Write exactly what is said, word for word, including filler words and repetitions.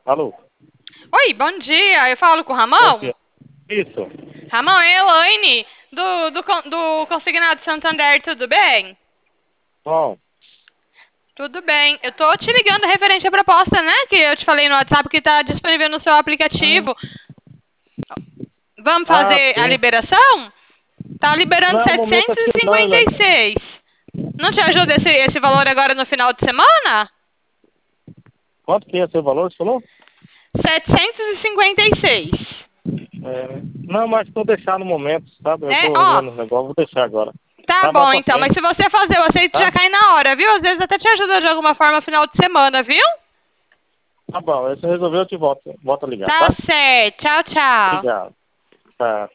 Alô? Oi, bom dia. Eu falo com o Bom Ramon? dia. Isso. Ramon, é Elaine, do, do, con- do Consignado Santander, tudo bem? Bom, Tudo bem. Eu tô te ligando referente à proposta, né? Que eu te falei no WhatsApp que tá disponível no seu aplicativo. Vamos ah, fazer a sim. liberação? Tá liberando Não é o momento aqui não, né? setecentos e cinquenta e seis. Não te ajuda esse, esse valor agora no final de semana? Quanto que é seu valor, você falou? setecentos e cinquenta e seis. É, não, mas vou deixar no momento, sabe? Eu É, tô ó, vendo o negócio, vou deixar agora. tá Tá, vai bom pra então. Mas frente, se você fazer o aceito, já tá? cai na hora, viu? Às vezes até te ajuda de alguma forma no final de semana, viu? Tá bom, se resolver eu te volto, volto a ligar, Tá tá? certo. Tchau, tchau. Obrigado. Tá.